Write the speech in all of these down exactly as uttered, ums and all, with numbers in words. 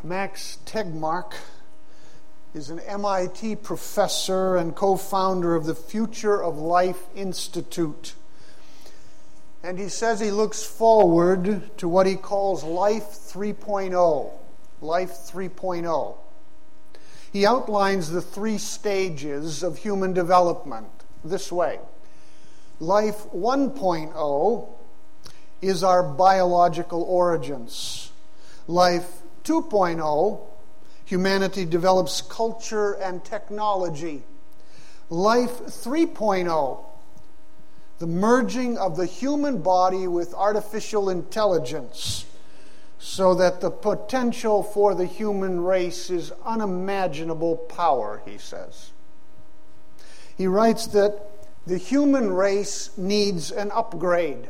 Max Tegmark is an M I T professor and co-founder of the Future of Life Institute. And he says he looks forward to what he calls Life three point oh. Life three point oh. He outlines the three stages of human development this way. Life one point oh is our biological origins. Life two point oh, humanity develops culture and technology. Life three point oh, the merging of the human body with artificial intelligence, so that the potential for the human race is unimaginable power, he says. He writes that the human race needs an upgrade.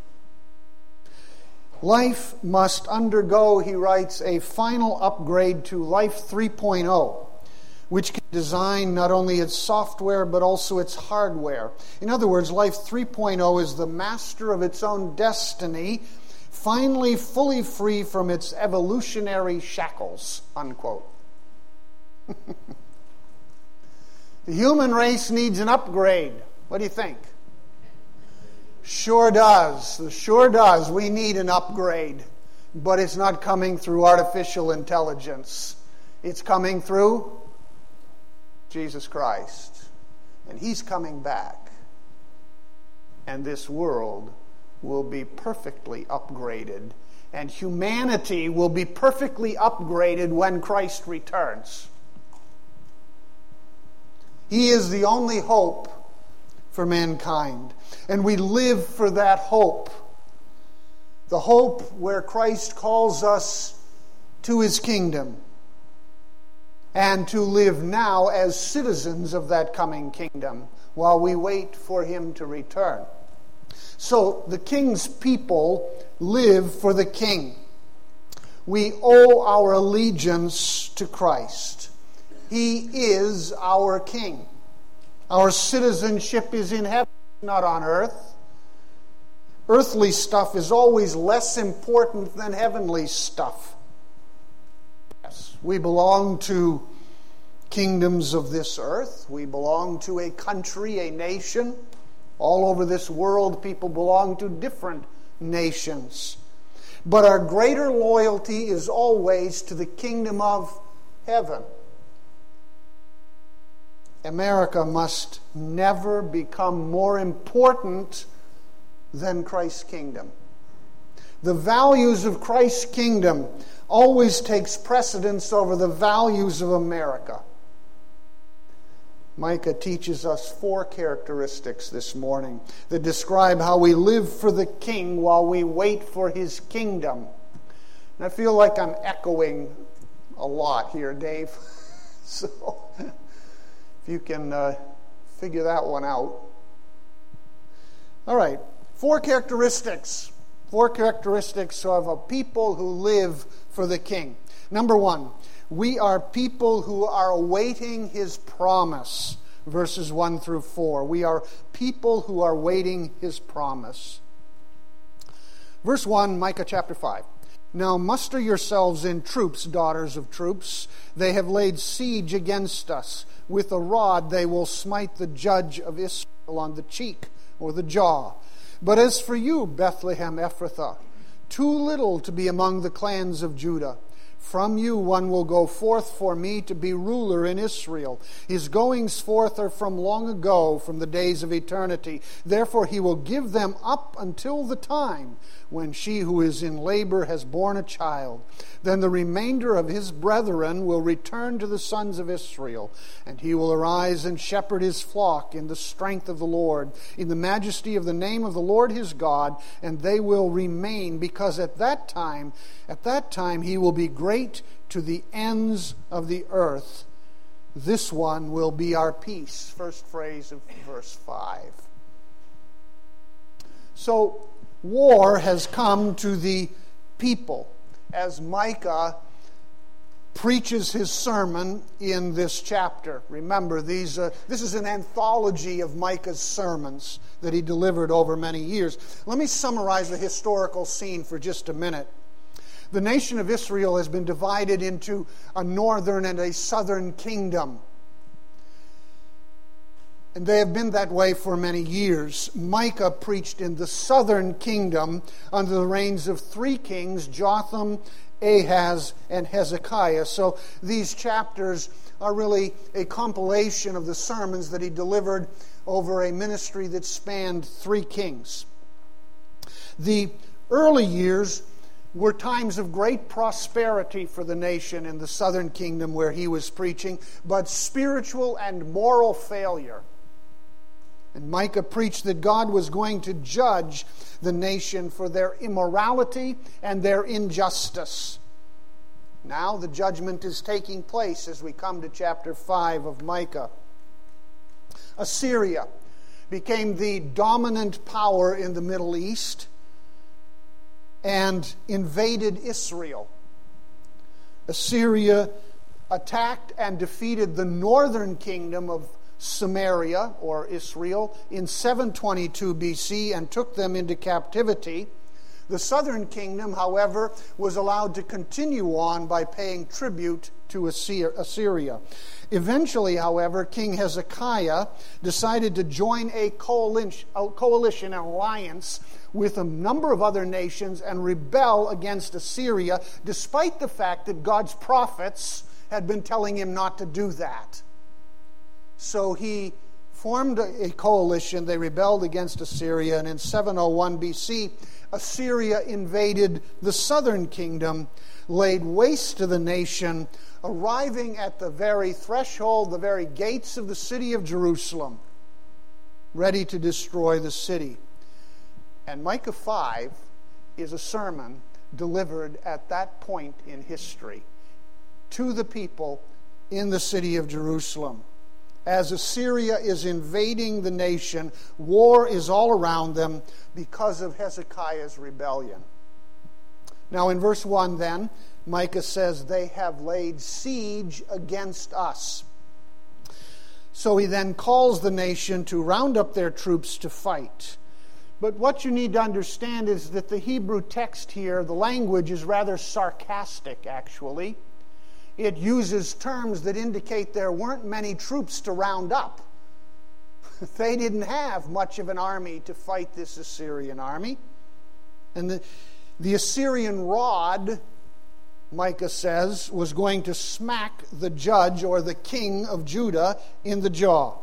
Life must undergo, he writes, a final upgrade to Life three point oh, which can design not only its software but also its hardware. In other words, Life three point oh is the master of its own destiny, finally fully free from its evolutionary shackles, unquote. The human race needs an upgrade. What do you think? Sure does. Sure does. We need an upgrade. But it's not coming through artificial intelligence. It's coming through Jesus Christ. And He's coming back. And this world will be perfectly upgraded. And humanity will be perfectly upgraded when Christ returns. He is the only hope for mankind. And we live for that hope. The hope where Christ calls us to His kingdom. And to live now as citizens of that coming kingdom while we wait for Him to return. So the King's people live for the King. We owe our allegiance to Christ. He is our King. Our citizenship is in heaven, not on earth. Earthly stuff is always less important than heavenly stuff. Yes, we belong to kingdoms of this earth. We belong to a country, a nation. All over this world, people belong to different nations. But our greater loyalty is always to the kingdom of heaven. America must never become more important than Christ's kingdom. The values of Christ's kingdom always takes precedence over the values of America. Micah teaches us four characteristics this morning that describe how we live for the King while we wait for His kingdom. And I feel like I'm echoing a lot here, Dave. So if you can uh, figure that one out. All right, four characteristics. Four characteristics of a people who live for the King. Number one, we are people who are awaiting His promise. Verses one through four. We are people who are waiting His promise. Verse one, Micah chapter five. Now muster yourselves in troops, daughters of troops. They have laid siege against us. With a rod they will smite the judge of Israel on the cheek or the jaw. But as for you, Bethlehem Ephrathah, too little to be among the clans of Judah. From you one will go forth for me to be ruler in Israel. His goings forth are from long ago, from the days of eternity. Therefore he will give them up until the time when she who is in labor has borne a child. Then the remainder of his brethren will return to the sons of Israel, and he will arise and shepherd his flock in the strength of the Lord, in the majesty of the name of the Lord his God, and they will remain, because at that time, at that time he will be great to the ends of the earth. This one will be our peace. First phrase of verse five. So, war has come to the people as Micah preaches his sermon in this chapter. Remember, these uh, this is an anthology of Micah's sermons that he delivered over many years. Let me summarize the historical scene for just a minute. The nation of Israel has been divided into a northern and a southern kingdom. And they have been that way for many years. Micah preached in the southern kingdom under the reigns of three kings, Jotham, Ahaz, and Hezekiah. So these chapters are really a compilation of the sermons that he delivered over a ministry that spanned three kings. The early years were times of great prosperity for the nation in the southern kingdom where he was preaching, but spiritual and moral failure. And Micah preached that God was going to judge the nation for their immorality and their injustice. Now the judgment is taking place as we come to chapter five of Micah. Assyria became the dominant power in the Middle East and invaded Israel. Assyria attacked and defeated the northern kingdom of Samaria, or Israel, in seven twenty-two B C and took them into captivity. The southern kingdom, however, was allowed to continue on by paying tribute to Assyria. Eventually, however, King Hezekiah decided to join a coalition, a coalition, an alliance with a number of other nations and rebel against Assyria, despite the fact that God's prophets had been telling him not to do that. So he formed a coalition. They rebelled against Assyria, and in seven oh one B C, Assyria invaded the southern kingdom, laid waste to the nation, arriving at the very threshold, the very gates of the city of Jerusalem, ready to destroy the city. And Micah five is a sermon delivered at that point in history to the people in the city of Jerusalem. As Assyria is invading the nation, war is all around them because of Hezekiah's rebellion. Now in verse one then, Micah says, they have laid siege against us. So he then calls the nation to round up their troops to fight. But what you need to understand is that the Hebrew text here, the language is rather sarcastic actually. It uses terms that indicate there weren't many troops to round up. They didn't have much of an army to fight this Assyrian army. And the, the Assyrian rod, Micah says, was going to smack the judge or the king of Judah in the jaw.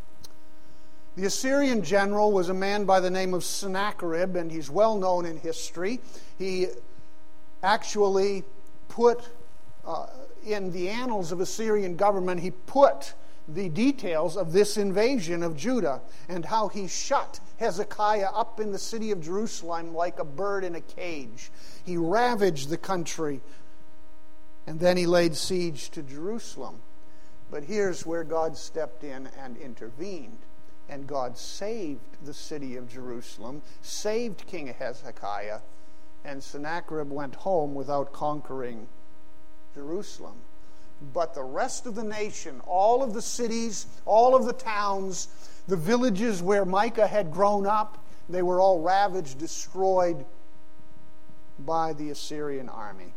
The Assyrian general was a man by the name of Sennacherib, and he's well known in history. He actually put... Uh, in the annals of Assyrian government, he put the details of this invasion of Judah and how he shut Hezekiah up in the city of Jerusalem like a bird in a cage. He ravaged the country, and then he laid siege to Jerusalem. But here's where God stepped in and intervened. And God saved the city of Jerusalem, saved King Hezekiah, and Sennacherib went home without conquering Jerusalem. But the rest of the nation, all of the cities, all of the towns, the villages where Micah had grown up, they were all ravaged, destroyed by the Assyrian army.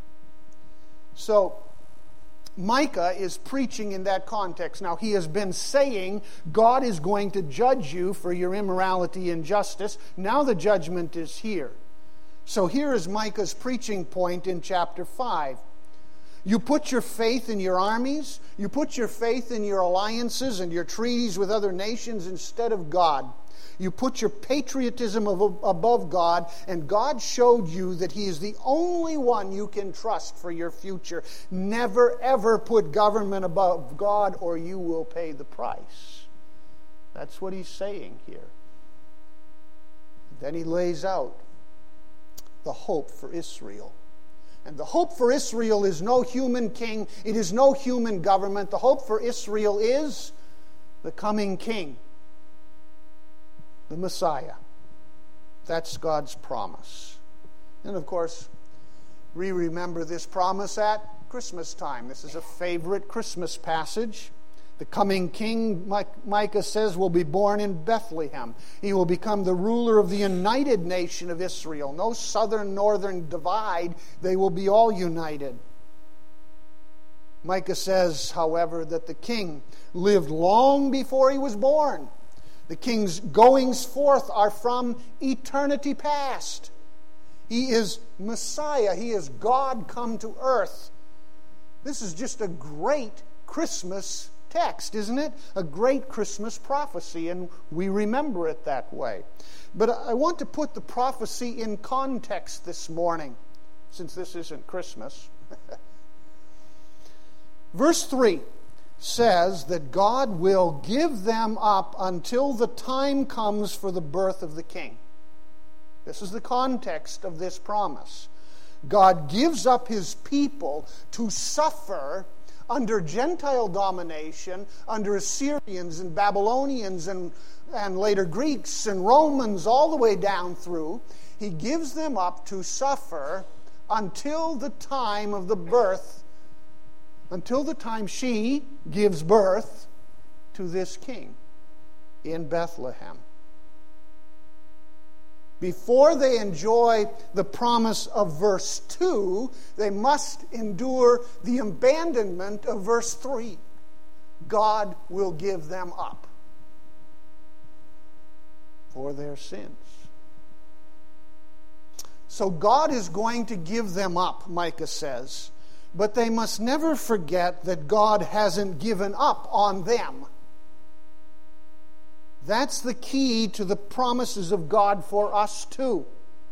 So, Micah is preaching in that context. Now, he has been saying God is going to judge you for your immorality and injustice. Now the judgment is here. So here is Micah's preaching point in chapter five. You put your faith in your armies, you put your faith in your alliances and your treaties with other nations instead of God. You put your patriotism above God, and God showed you that He is the only one you can trust for your future. Never, ever put government above God, or you will pay the price. That's what He's saying here. Then He lays out the hope for Israel. And the hope for Israel is no human king. It is no human government. The hope for Israel is the coming king, the Messiah. That's God's promise. And of course, we remember this promise at Christmas time. This is a favorite Christmas passage. The coming king, Micah says, will be born in Bethlehem. He will become the ruler of the united nation of Israel. No southern-northern divide. They will be all united. Micah says, however, that the king lived long before he was born. The king's goings forth are from eternity past. He is Messiah. He is God come to earth. This is just a great Christmas text, isn't it? A great Christmas prophecy, and we remember it that way. But I want to put the prophecy in context this morning, since this isn't Christmas. Verse three says that God will give them up until the time comes for the birth of the king. This is the context of this promise. God gives up his people to suffer under Gentile domination, under Assyrians and Babylonians and, and later Greeks and Romans, all the way down through. He gives them up to suffer until the time of the birth, until the time she gives birth to this king in Bethlehem. Before they enjoy the promise of verse two, they must endure the abandonment of verse three. God will give them up for their sins. So God is going to give them up, Micah says, but they must never forget that God hasn't given up on them. That's the key to the promises of God for us too.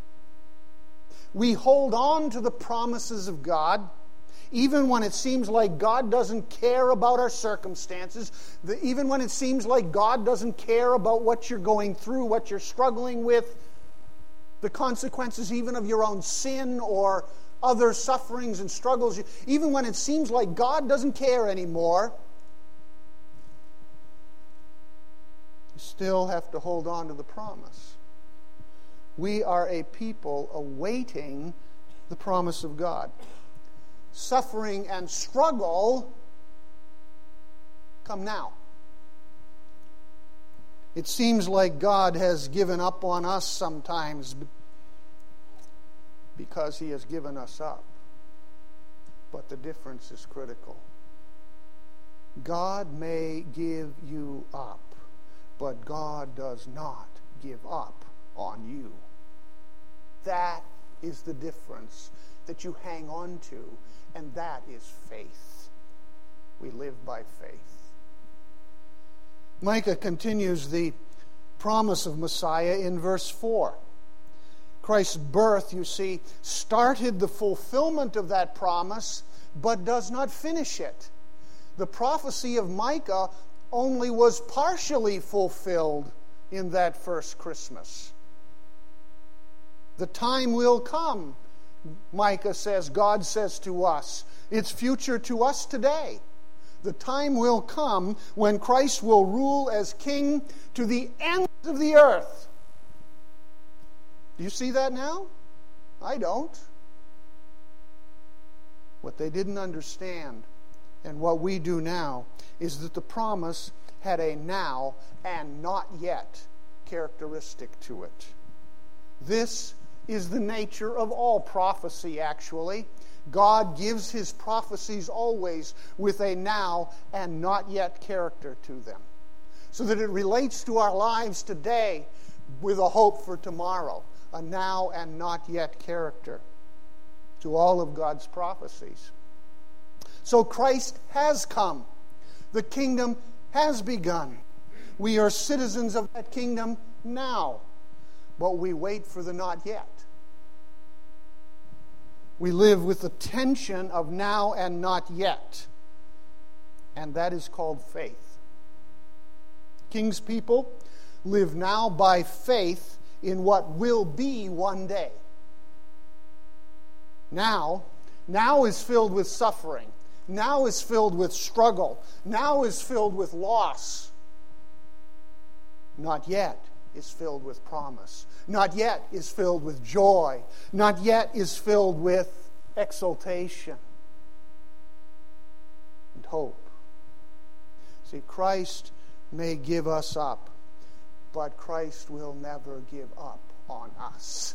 We hold on to the promises of God even when it seems like God doesn't care about our circumstances, even when it seems like God doesn't care about what you're going through, what you're struggling with, the consequences even of your own sin or other sufferings and struggles, even when it seems like God doesn't care anymore. Still have to hold on to the promise. We are a people awaiting the promise of God. Suffering and struggle come now. It seems like God has given up on us sometimes because he has given us up. But the difference is critical. God may give you up, but God does not give up on you. That is the difference that you hang on to, and that is faith. We live by faith. Micah continues the promise of Messiah in verse four. Christ's birth, you see, started the fulfillment of that promise, but does not finish it. The prophecy of Micah only was partially fulfilled in that first Christmas. The time will come, Micah says, God says to us. It's future to us today. The time will come when Christ will rule as king to the ends of the earth. Do you see that now? I don't. What they didn't understand, and what we do now, is that the promise had a now and not yet characteristic to it. This is the nature of all prophecy, actually. God gives his prophecies always with a now and not yet character to them, so that it relates to our lives today with a hope for tomorrow, a now and not yet character to all of God's prophecies. So Christ has come. The kingdom has begun. We are citizens of that kingdom now, but we wait for the not yet. We live with the tension of now and not yet, and that is called faith. King's people live now by faith in what will be one day. Now, now is filled with suffering. Now is filled with struggle. Now is filled with loss. Not yet is filled with promise. Not yet is filled with joy. Not yet is filled with exultation and hope. See, Christ may give us up, but Christ will never give up on us.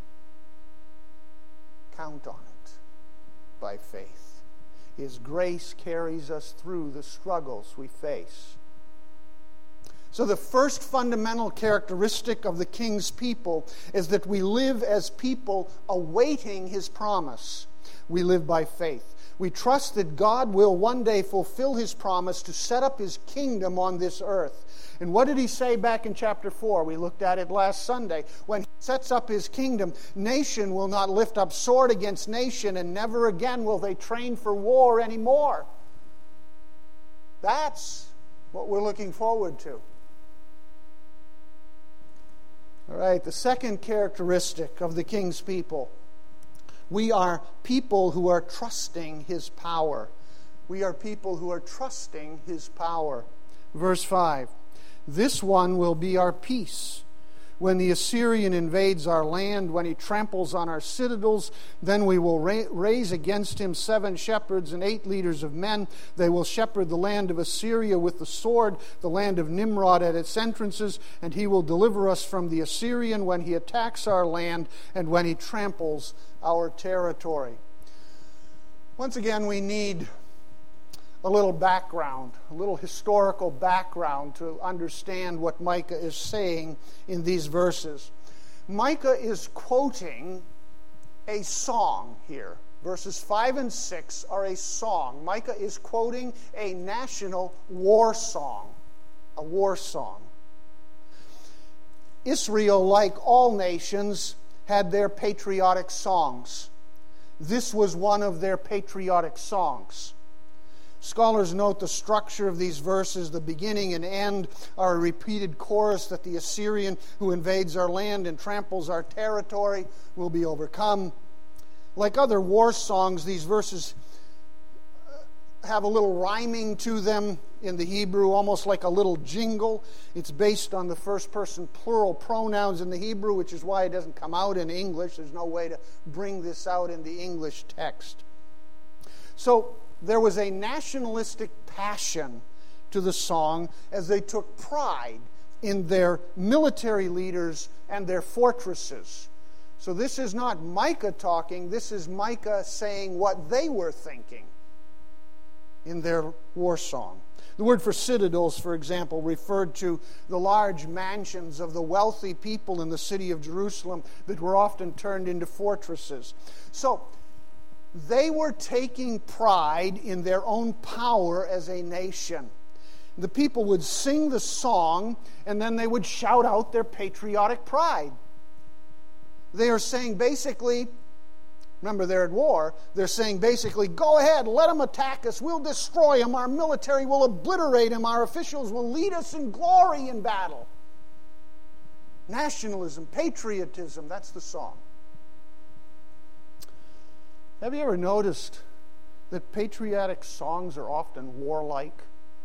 Count on it by faith. His grace carries us through the struggles we face. So the first fundamental characteristic of the King's people is that we live as people awaiting His promise. We live by faith. We trust that God will one day fulfill His promise to set up His kingdom on this earth. And what did He say back in chapter four? We looked at it last Sunday. When He sets up His kingdom, nation will not lift up sword against nation, and never again will they train for war anymore. That's what we're looking forward to. All right, the second characteristic of the King's people. We are people who are trusting His power. We are people who are trusting His power. Verse five, this one will be our peace. When the Assyrian invades our land, when he tramples on our citadels, then we will ra- raise against him seven shepherds and eight leaders of men. They will shepherd the land of Assyria with the sword, the land of Nimrod at its entrances, and he will deliver us from the Assyrian when he attacks our land and when he tramples our territory. Once again, we need a little background, a little historical background to understand what Micah is saying in these verses. Micah is quoting a song here. Verses five and six are a song. Micah is quoting a national war song, a war song. Israel, like all nations, had their patriotic songs. This was one of their patriotic songs. Scholars note the structure of these verses. The beginning and end are a repeated chorus that the Assyrian who invades our land and tramples our territory will be overcome. Like other war songs, these verses have a little rhyming to them in the Hebrew, almost like a little jingle. It's based on the first person plural pronouns in the Hebrew, which is why it doesn't come out in English. There's no way to bring this out in the English text. So, there was a nationalistic passion to the song as they took pride in their military leaders and their fortresses. So this is not Micah talking, this is Micah saying what they were thinking in their war song. The word for citadels, for example, referred to the large mansions of the wealthy people in the city of Jerusalem that were often turned into fortresses. So, they were taking pride in their own power as a nation. The people would sing the song, and then they would shout out their patriotic pride. They are saying basically, remember they're at war, they're saying basically, go ahead, let them attack us, we'll destroy them, our military will obliterate them, our officials will lead us in glory in battle. Nationalism, patriotism, that's the song. Have you ever noticed that patriotic songs are often warlike?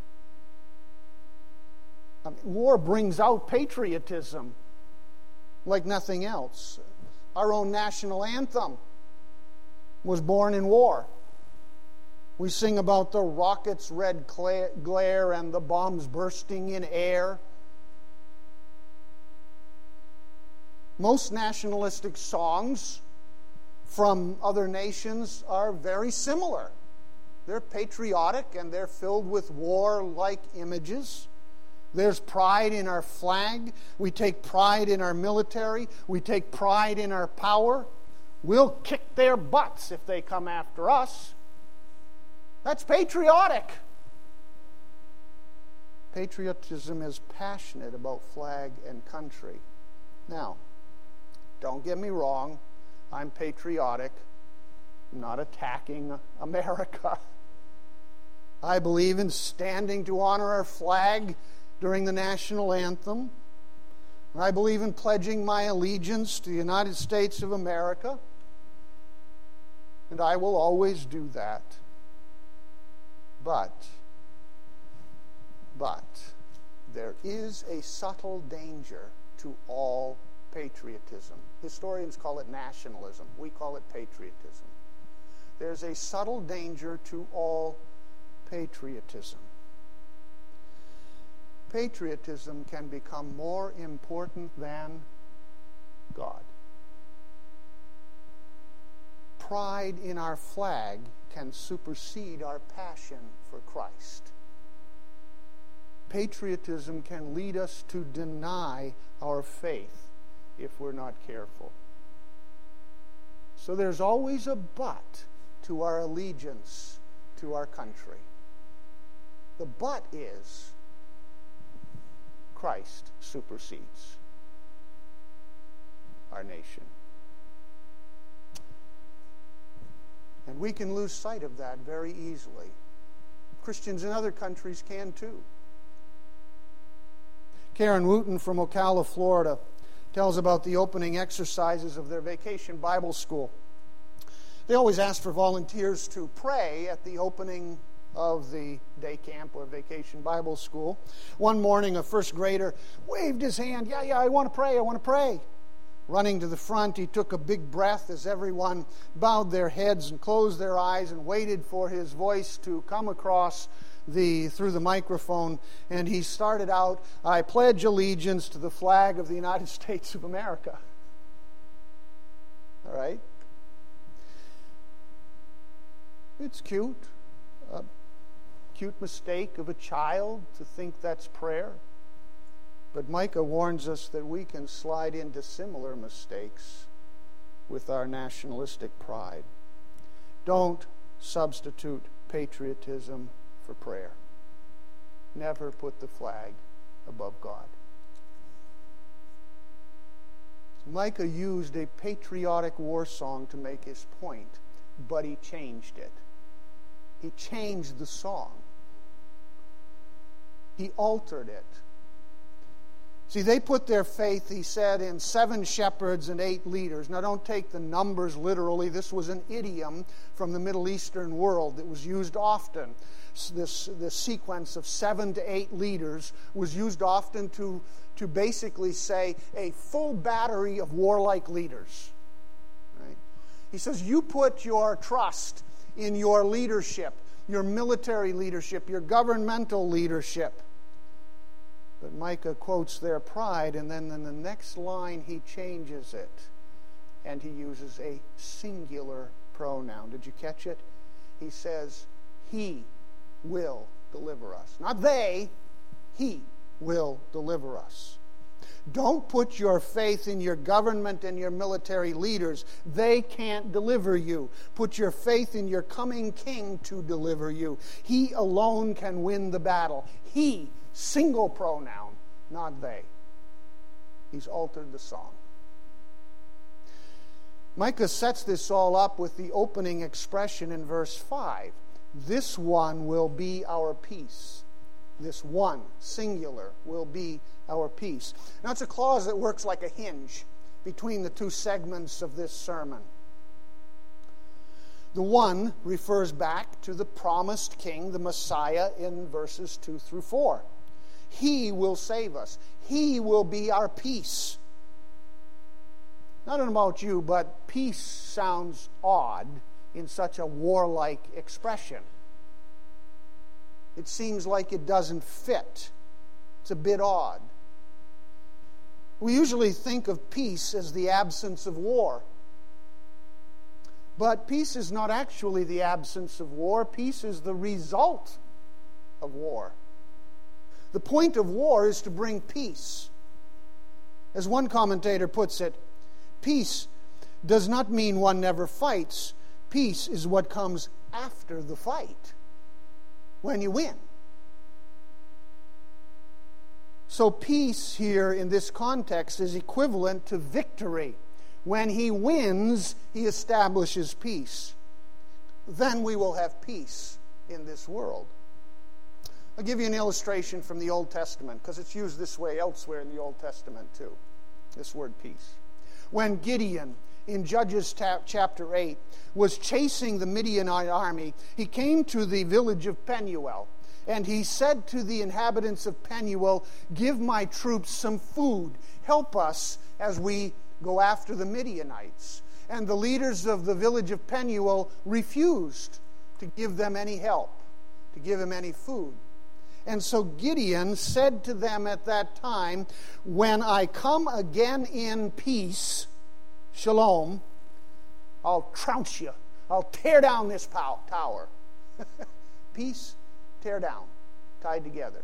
I mean, war brings out patriotism like nothing else. Our own national anthem was born in war. We sing about the rocket's red glare and the bombs bursting in air. Most nationalistic songs from other nations are very similar. They're patriotic and they're filled with war-like images. There's pride in our flag. We take pride in our military. We take pride in our power. We'll kick their butts if they come after us. That's patriotic. Patriotism is passionate about flag and country. Now, don't get me wrong. I'm patriotic. I'm not attacking America. I believe in standing to honor our flag during the national anthem. I believe in pledging my allegiance to the United States of America. And I will always do that. But, but, there is a subtle danger to all patriotism. Historians call it nationalism. We call it patriotism. There's a subtle danger to all patriotism. patriotism can become more important than God. Pride in our flag can supersede our passion for Christ. Patriotism can lead us to deny our faith if we're not careful. So there's always a but to our allegiance to our country. The but is Christ supersedes our nation. And we can lose sight of that very easily. Christians in other countries can too. Karen Wooten from Ocala, Florida, tells about the opening exercises of their vacation Bible school. They always ask for volunteers to pray at the opening of the day camp or vacation Bible school. One morning, a first grader waved his hand. Yeah, yeah, I want to pray, I want to pray. Running to the front, he took a big breath as everyone bowed their heads and closed their eyes and waited for his voice to come across the through the microphone. And he started out, I pledge allegiance to the flag of the United States of America. All right? It's cute. A cute mistake of a child to think that's prayer. But Micah warns us that we can slide into similar mistakes with our nationalistic pride. Don't substitute patriotism for prayer. Never put the flag above God. Micah used a patriotic war song to make his point, but he changed it. He changed the song. He altered it. See, they put their faith, he said, in seven shepherds and eight leaders. Now, don't take the numbers literally. This was an idiom from the Middle Eastern world that was used often. This, this sequence of seven to eight leaders was used often to, to basically say a full battery of warlike leaders. Right? He says, you put your trust in your leadership, your military leadership, your governmental leadership. But Micah quotes their pride, and then in the next line he changes it, and he uses a singular pronoun. Did you catch it? He says, He will deliver us. Not they, He will deliver us. Don't put your faith in your government and your military leaders. They can't deliver you. Put your faith in your coming King to deliver you. He alone can win the battle. He, single pronoun, not they. He's altered the song. Micah sets this all up with the opening expression in verse five. This one will be our peace. This one, singular, will be our peace. Now, it's a clause that works like a hinge between the two segments of this sermon. The one refers back to the promised king, the Messiah, in verses two through four. He will save us. He will be our peace. I don't know about you, but peace sounds odd in such a warlike expression. It seems like it doesn't fit. It's a bit odd. We usually think of peace as the absence of war. But peace is not actually the absence of war. Peace is the result of war. The point of war is to bring peace. As one commentator puts it, peace does not mean one never fights. Peace is what comes after the fight, when you win. So peace here in this context is equivalent to victory. When he wins, he establishes peace. Then we will have peace in this world. I'll give you an illustration from the Old Testament, because it's used this way elsewhere in the Old Testament too, this word peace. When Gideon, in Judges chapter eight, was chasing the Midianite army, he came to the village of Penuel, and he said to the inhabitants of Penuel, give my troops some food. Help us as we go after the Midianites. And the leaders of the village of Penuel refused to give them any help, to give him any food. And so Gideon said to them at that time, when I come again in peace, shalom, I'll trounce you. I'll tear down this pow- tower. Peace, tear down, tied together.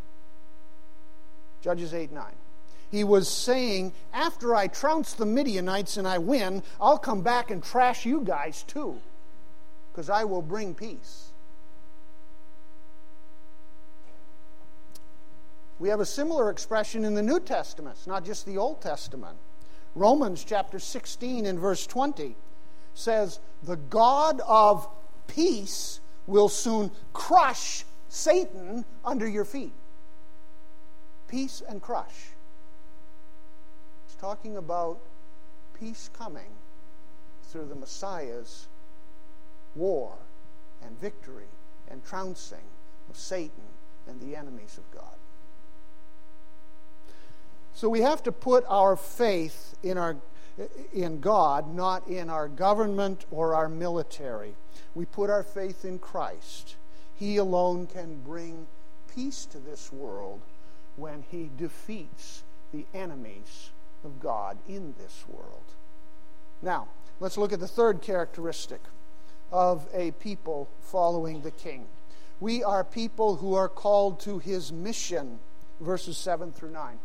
Judges eight nine. He was saying, after I trounce the Midianites and I win, I'll come back and trash you guys too, because I will bring peace. We have a similar expression in the New Testament, it's not just the Old Testament. Romans chapter sixteen and verse twenty says, the God of peace will soon crush Satan under your feet. Peace and crush. It's talking about peace coming through the Messiah's war and victory and trouncing of Satan and the enemies of God. So we have to put our faith in our in God, not in our government or our military. We put our faith in Christ. He alone can bring peace to this world when He defeats the enemies of God in this world. Now, let's look at the third characteristic of a people following the King. We are people who are called to His mission, verses seven through nine.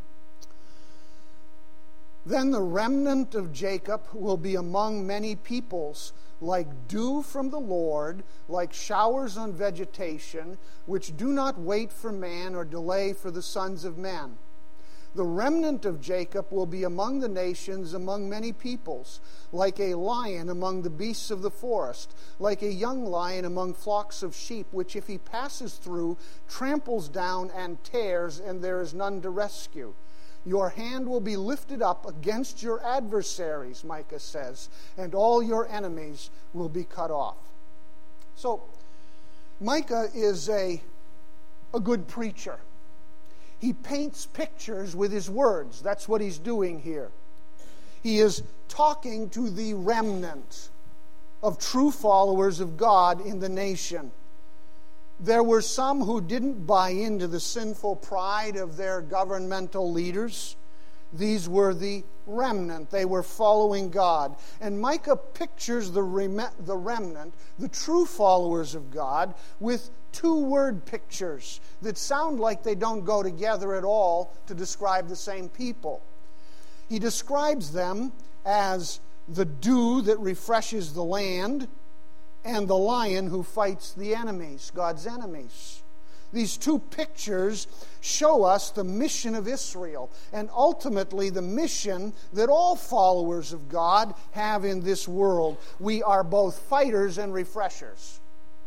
Then the remnant of Jacob will be among many peoples, like dew from the Lord, like showers on vegetation, which do not wait for man or delay for the sons of men. The remnant of Jacob will be among the nations, among many peoples, like a lion among the beasts of the forest, like a young lion among flocks of sheep, which if he passes through, tramples down and tears, and there is none to rescue. Your hand will be lifted up against your adversaries, Micah says, and all your enemies will be cut off. So, Micah is a, a good preacher. He paints pictures with his words. That's what he's doing here. He is talking to the remnant of true followers of God in the nation. There were some who didn't buy into the sinful pride of their governmental leaders. These were the remnant. They were following God. And Micah pictures the rem- the remnant, the true followers of God, with two word pictures that sound like they don't go together at all to describe the same people. He describes them as the dew that refreshes the land, and the lion who fights the enemies, God's enemies. These two pictures show us the mission of Israel, and ultimately the mission that all followers of God have in this world. We are both fighters and refreshers.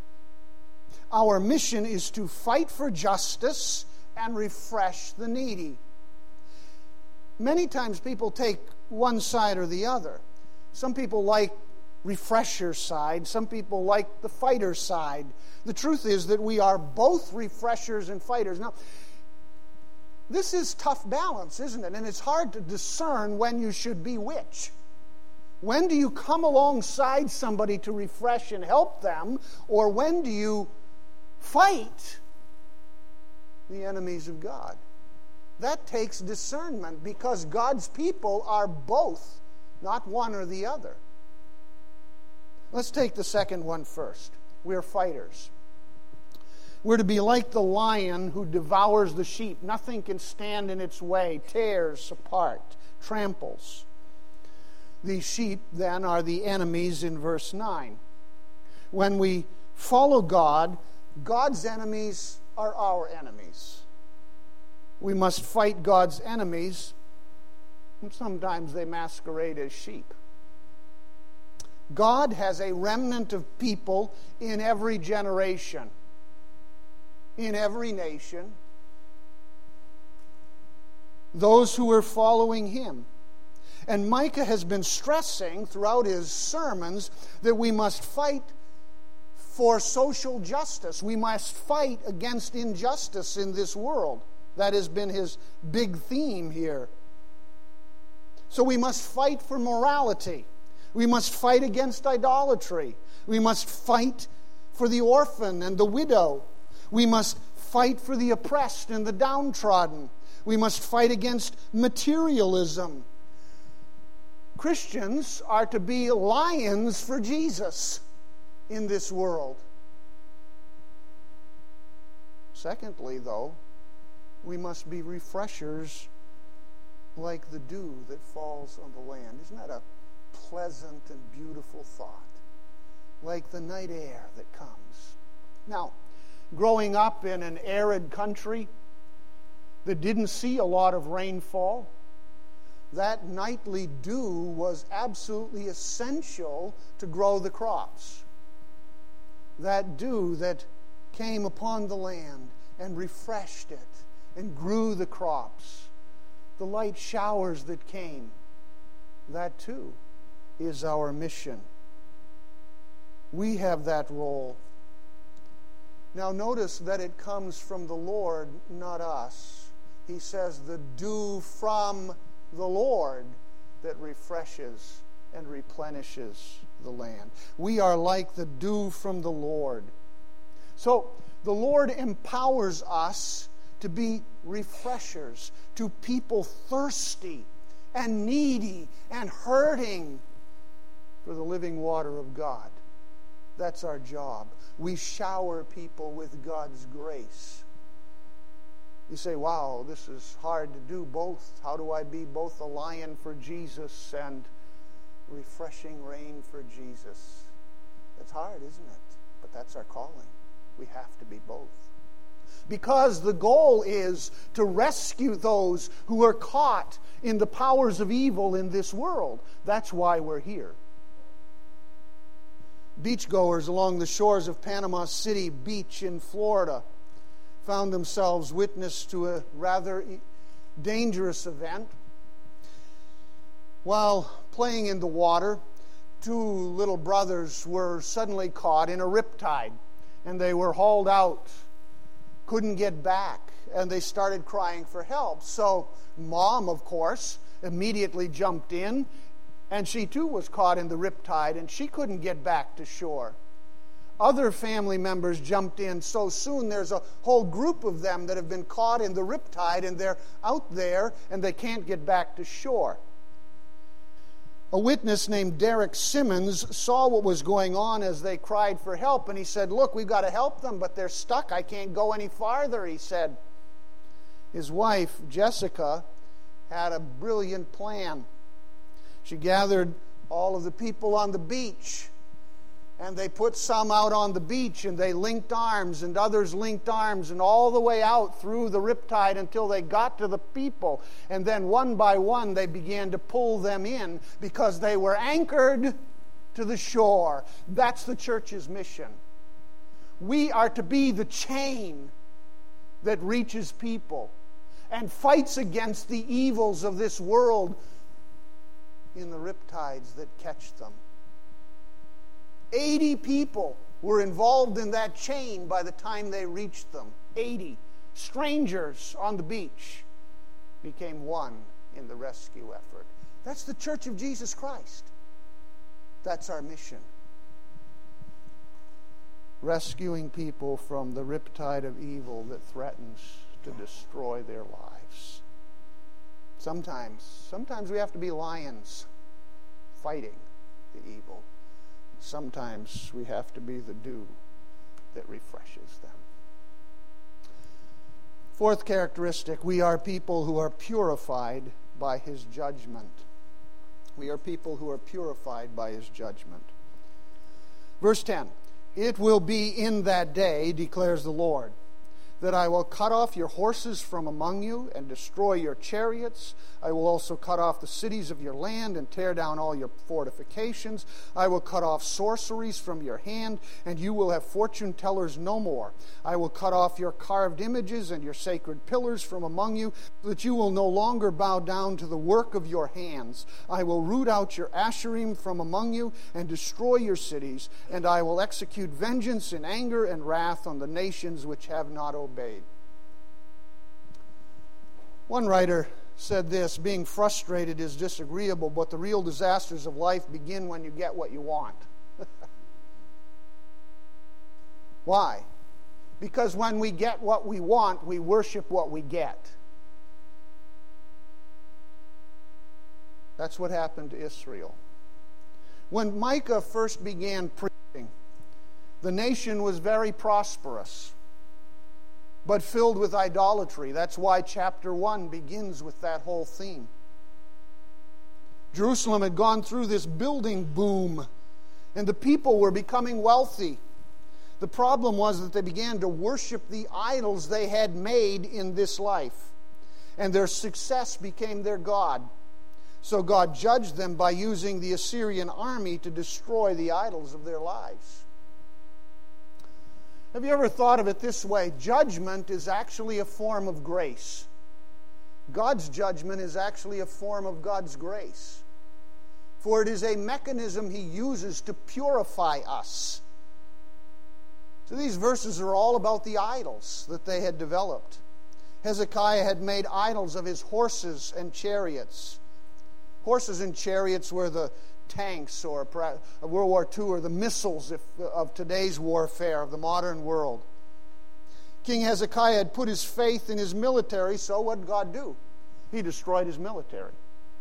Our mission is to fight for justice and refresh the needy. Many times people take one side or the other. Some people like refresher side. Some people like the fighter side. The truth is that we are both refreshers and fighters. Now, this is tough balance, isn't it? And it's hard to discern when you should be which. When do you come alongside somebody to refresh and help them? Or when do you fight the enemies of God? That takes discernment, because God's people are both, not one or the other. Let's take the second one first. We're fighters. We're to be like the lion who devours the sheep. Nothing can stand in its way, tears apart, tramples. These sheep, then, are the enemies in verse nine. When we follow God, God's enemies are our enemies. We must fight God's enemies, and sometimes they masquerade as sheep. God has a remnant of people in every generation, in every nation, those who are following Him. And Micah has been stressing throughout his sermons that we must fight for social justice. We must fight against injustice in this world. That has been his big theme here. So we must fight for morality. We must fight against idolatry. We must fight for the orphan and the widow. We must fight for the oppressed and the downtrodden. We must fight against materialism. Christians are to be lions for Jesus in this world. Secondly, though, we must be refreshers like the dew that falls on the land. Isn't that a pleasant and beautiful thought? Like the night air that comes. Now, growing up in an arid country that didn't see a lot of rainfall, that nightly dew was absolutely essential to grow the crops. That dew that came upon the land and refreshed it and grew the crops. The light showers that came, that too is our mission. We have that role. Now notice that it comes from the Lord, not us. He says the dew from the Lord that refreshes and replenishes the land. We are like the dew from the Lord. So the Lord empowers us to be refreshers to people thirsty and needy and hurting for the living water of God. That's our job. We shower people with God's grace. You say, wow, this is hard to do both. How do I be both a lion for Jesus and refreshing rain for Jesus? It's hard, isn't it? But that's our calling. We have to be both. Because the goal is to rescue those who are caught in the powers of evil in this world. That's why we're here. Beachgoers along the shores of Panama City Beach in Florida found themselves witness to a rather dangerous event. While playing in the water, two little brothers were suddenly caught in a riptide, and they were hauled out, couldn't get back, and they started crying for help. So Mom, of course, immediately jumped in, and she too was caught in the riptide, and she couldn't get back to shore. Other family members jumped in so soon. There's a whole group of them that have been caught in the riptide, and they're out there, and they can't get back to shore. A witness named Derek Simmons saw what was going on as they cried for help, and he said, look, we've got to help them, but they're stuck. I can't go any farther, he said. His wife, Jessica, had a brilliant plan. She gathered all of the people on the beach, and they put some out on the beach, and they linked arms, and others linked arms, and all the way out through the riptide until they got to the people. And then one by one they began to pull them in because they were anchored to the shore. That's the church's mission. We are to be the chain that reaches people and fights against the evils of this world in the riptides that catch them. eighty people were involved in that chain by the time they reached them. eighty strangers on the beach became one in the rescue effort. That's the Church of Jesus Christ. That's our mission. Rescuing people from the riptide of evil that threatens to destroy their lives. Sometimes, sometimes we have to be lions fighting the evil. Sometimes we have to be the dew that refreshes them. Fourth characteristic, we are people who are purified by His judgment. We are people who are purified by His judgment. Verse ten, it will be in that day, declares the Lord, that I will cut off your horses from among you and destroy your chariots. I will also cut off the cities of your land and tear down all your fortifications. I will cut off sorceries from your hand, and you will have fortune tellers no more. I will cut off your carved images and your sacred pillars from among you, so that you will no longer bow down to the work of your hands. I will root out your Asherim from among you and destroy your cities, and I will execute vengeance in anger and wrath on the nations which have not obeyed. One writer said this, being frustrated is disagreeable, but the real disasters of life begin when you get what you want. Why? Because when we get what we want, we worship what we get. That's what happened to Israel. When Micah first began preaching, the nation was very prosperous, but filled with idolatry. That's why chapter one begins with that whole theme. Jerusalem had gone through this building boom, and the people were becoming wealthy. The problem was that they began to worship the idols they had made in this life, and their success became their god. So God judged them by using the Assyrian army to destroy the idols of their lives. Have you ever thought of it this way? Judgment is actually a form of grace. God's judgment is actually a form of God's grace. For it is a mechanism He uses to purify us. So these verses are all about the idols that they had developed. Hezekiah had made idols of his horses and chariots. Horses and chariots were the tanks or World War Two or the missiles of today's warfare of the modern world. King Hezekiah had put his faith in his military, so what did God do? He destroyed his military.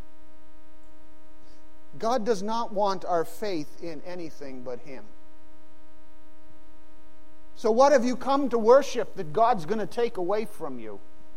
God does not want our faith in anything but Him. So what have you come to worship that God's going to take away from you?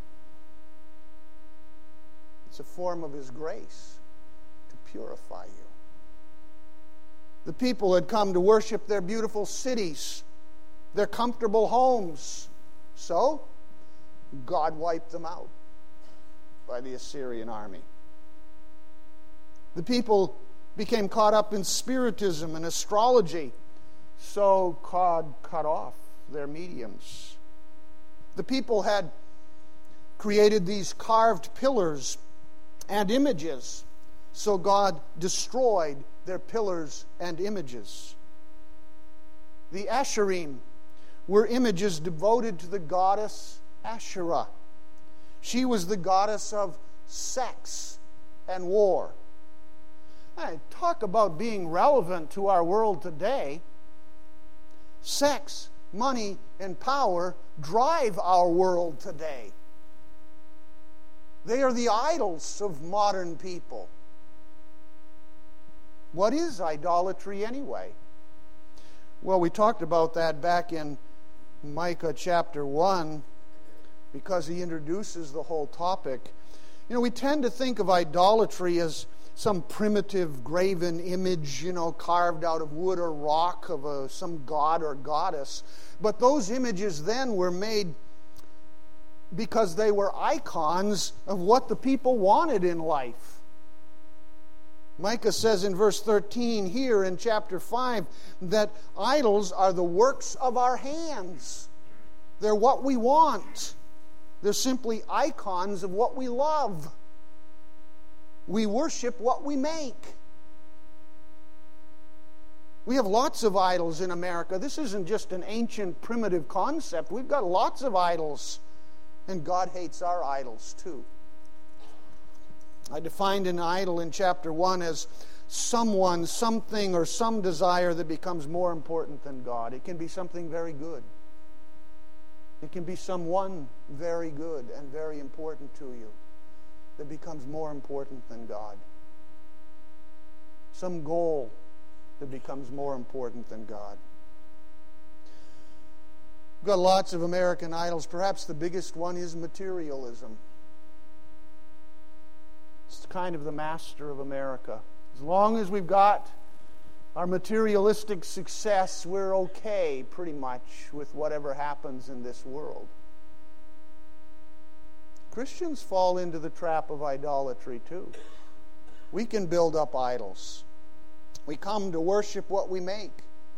It's a form of His grace. Purify you. The people had come to worship their beautiful cities, their comfortable homes. So, God wiped them out by the Assyrian army. The people became caught up in spiritism and astrology. So, God cut off their mediums. The people had created these carved pillars and images. So God destroyed their pillars and images. The Asherim were images devoted to the goddess Asherah. She was the goddess of sex and war. I talk about being relevant to our world today. Sex, money, and power drive our world today. They are the idols of modern people. What is idolatry anyway? Well, we talked about that back in Micah chapter one because he introduces the whole topic. You know, we tend to think of idolatry as some primitive graven image, you know, carved out of wood or rock of a, some god or goddess. But those images then were made because they were icons of what the people wanted in life. Micah says in verse thirteen here in chapter five that idols are the works of our hands. They're what we want. They're simply icons of what we love. We worship what we make. We have lots of idols in America. This isn't just an ancient, primitive concept. We've got lots of idols. And God hates our idols too. I defined an idol in chapter one as someone, something, or some desire that becomes more important than God. It can be something very good. It can be someone very good and very important to you that becomes more important than God. Some goal that becomes more important than God. We've got lots of American idols. Perhaps the biggest one is materialism. It's kind of the master of America. As long as we've got our materialistic success, we're okay pretty much with whatever happens in this world. Christians fall into the trap of idolatry too. We can build up idols. We come to worship what we make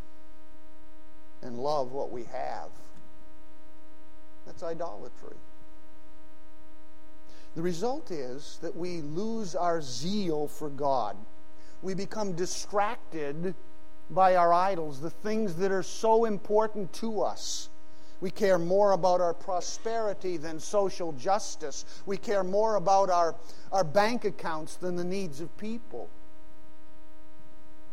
and love what we have. That's idolatry. The result is that we lose our zeal for God. We become distracted by our idols, the things that are so important to us. We care more about our prosperity than social justice. We care more about our, our bank accounts than the needs of people.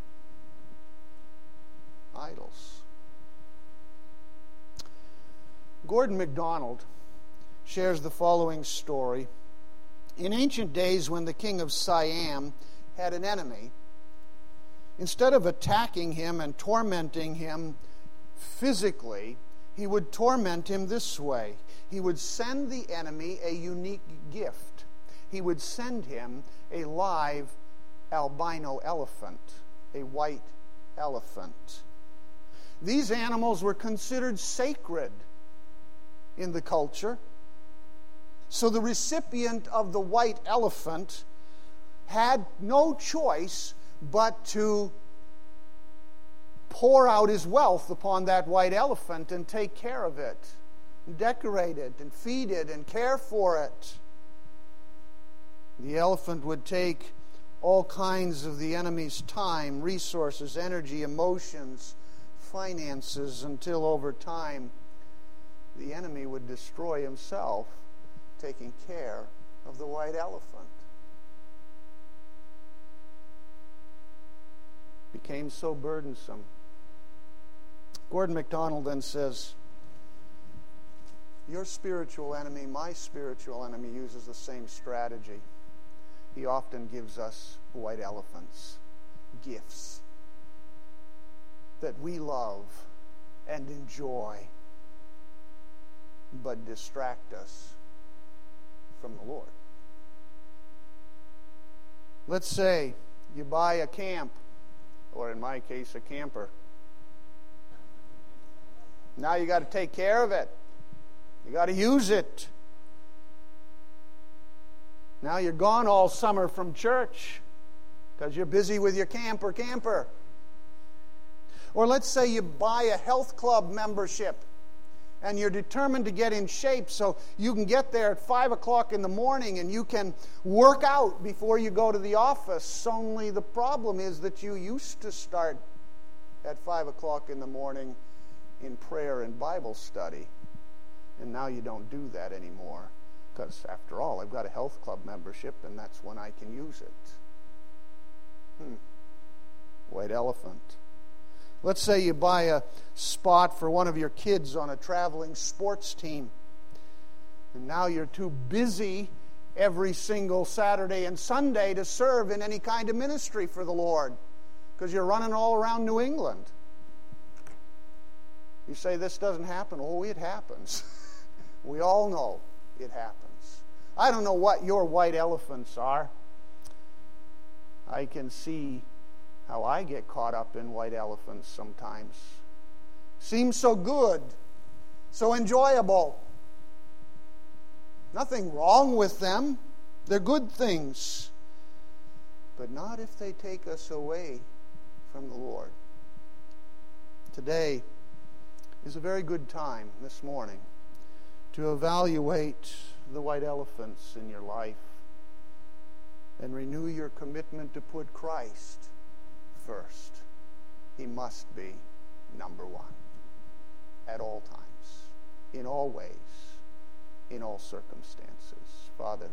Idols. Gordon MacDonald shares the following story. In ancient days, when the king of Siam had an enemy, instead of attacking him and tormenting him physically, he would torment him this way. He would send the enemy a unique gift. He would send him a live albino elephant, a white elephant. These animals were considered sacred in the culture. So the recipient of the white elephant had no choice but to pour out his wealth upon that white elephant and take care of it, and decorate it, and feed it, and care for it. The elephant would take all kinds of the enemy's time, resources, energy, emotions, finances, until over time the enemy would destroy himself, taking care of the white elephant. Became so burdensome. Gordon MacDonald then says, your spiritual enemy, my spiritual enemy, uses the same strategy. He often gives us white elephants, gifts that we love and enjoy, but distract us from the Lord. Let's say you buy a camp, or in my case, a camper. Now you got to take care of it. You got to use it. Now you're gone all summer from church because you're busy with your camp or camper. Or let's say you buy a health club membership and you're determined to get in shape so you can get there at five o'clock in the morning and you can work out before you go to the office. Only the problem is that you used to start at five o'clock in the morning in prayer and Bible study. And now you don't do that anymore. Because, after all, I've got a health club membership, and that's when I can use it. Hmm. White elephant. Let's say you buy a spot for one of your kids on a traveling sports team. And now you're too busy every single Saturday and Sunday to serve in any kind of ministry for the Lord. Because you're running all around New England. You say this doesn't happen. Oh, it happens. We all know it happens. I don't know what your white elephants are. I can see how I get caught up in white elephants sometimes. Seems so good, so enjoyable. Nothing wrong with them. They're good things. But not if they take us away from the Lord. Today is a very good time this morning to evaluate the white elephants in your life and renew your commitment to put Christ first. He must be number one at all times, in all ways, in all circumstances. Father,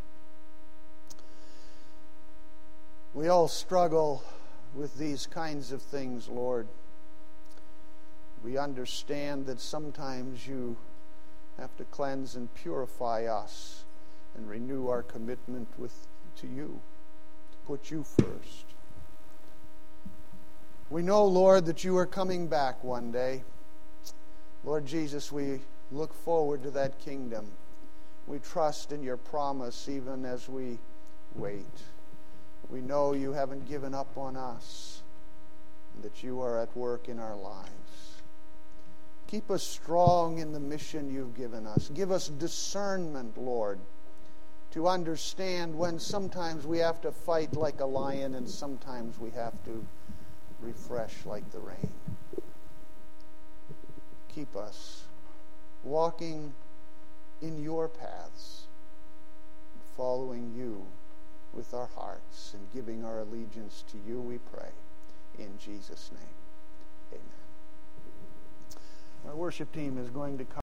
we all struggle with these kinds of things, Lord. We understand that sometimes you have to cleanse and purify us and renew our commitment with to you, to put you first. We know, Lord, that you are coming back one day. Lord Jesus, we look forward to that kingdom. We trust in your promise even as we wait. We know you haven't given up on us and that you are at work in our lives. Keep us strong in the mission you've given us. Give us discernment, Lord, to understand when sometimes we have to fight like a lion and sometimes we have to refresh like the rain. Keep us walking in your paths, following you with our hearts and giving our allegiance to you, we pray. In Jesus' name, amen. Our worship team is going to come.